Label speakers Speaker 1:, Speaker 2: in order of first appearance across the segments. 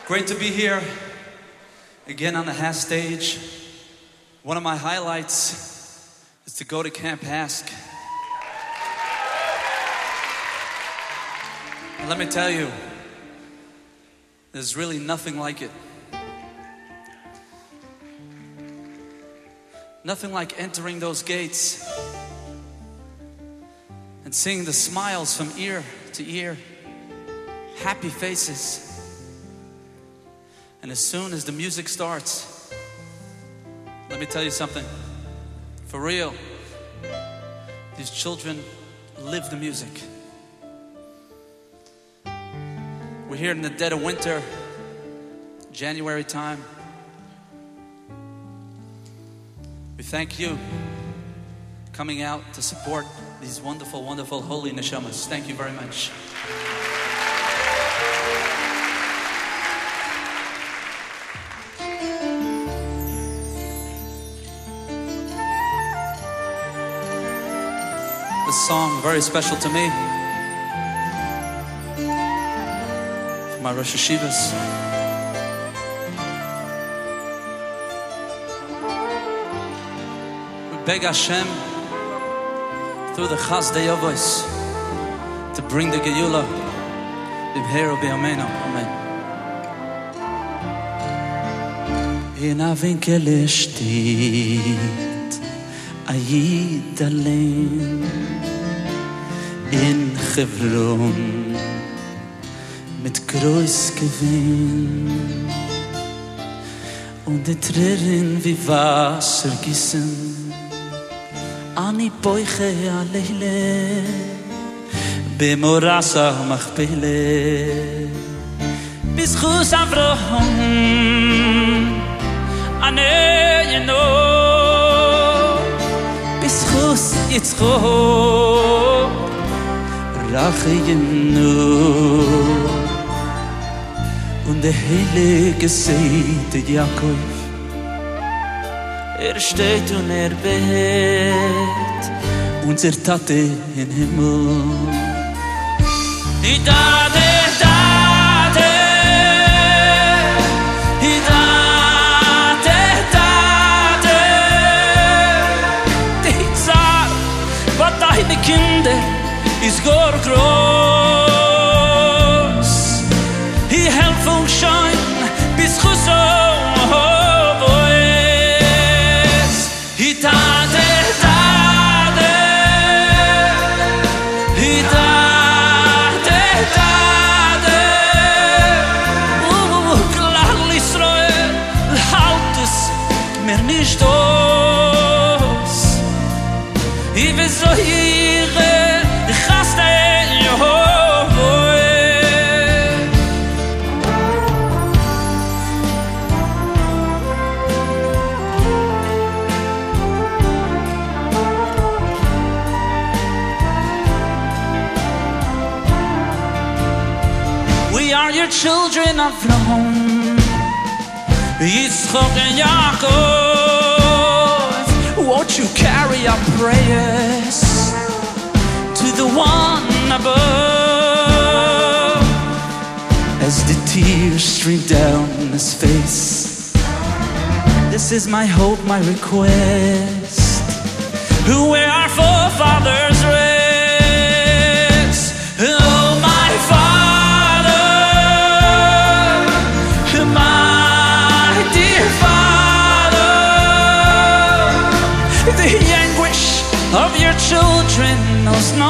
Speaker 1: Great to be here again on the HASK stage. One of my highlights is to go to Camp HASK. And let me tell you, there's really nothing like it. Nothing like entering those gates and seeing the smiles from ear to ear, happy faces. And as soon as the music starts, let me tell you something, for real, these children live the music. We're here in the dead of winter, January time. We thank you coming out to support these wonderful, wonderful holy neshamas. Thank you very much. This song very special to me, for my Rosh Hashivas. We beg Hashem through the Chasdei Avos to bring the Geula B'mheira B'yameinu. Amen. In a winkel steht a Yid allein in Hebron mit groß Gewinn und die Tränen wie Wasser gießen ani Bäuche alleine במורסה ומכפלה בזכות אברהם עננו בזכות יצחק רחיינו und der heilige Seite Jakob steht und behet unser Tate in Himmel. Tate, Tate, Tate, Tate. Die Zahl, was deine Kinder ist gar groß. Die Helfung scheint bis Chusson. Children of Avraham, Yitzchak and Yaakov, won't you carry our prayers to the one above as the tears stream down his face? This is my hope, my request, where our forefathers rest. Oh, my Father, the anguish of your children knows no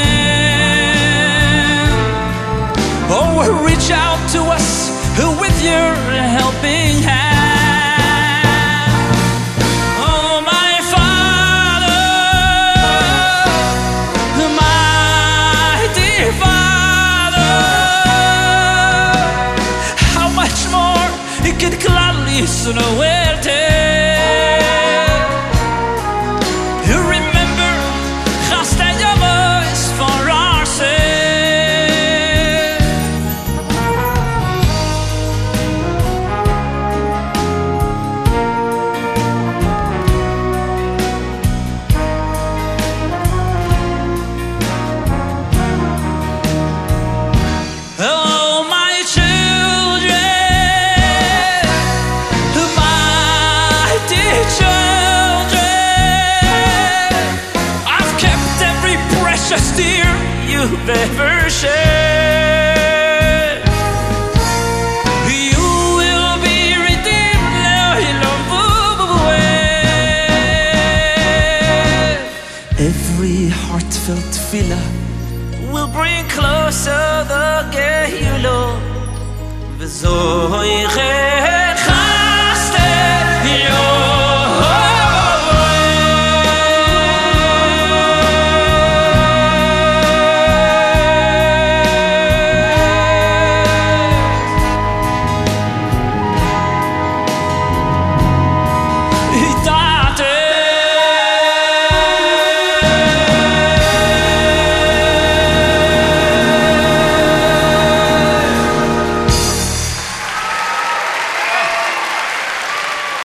Speaker 1: end. Oh, reach out to us with your helping hand. Oh, my Father, my dear Father, how much more it could gladly sooner Oh, my children, greatest tear you've ever shed. You will be redeemed, every heartfelt tefillah will bring closer the Gehula. V'zohi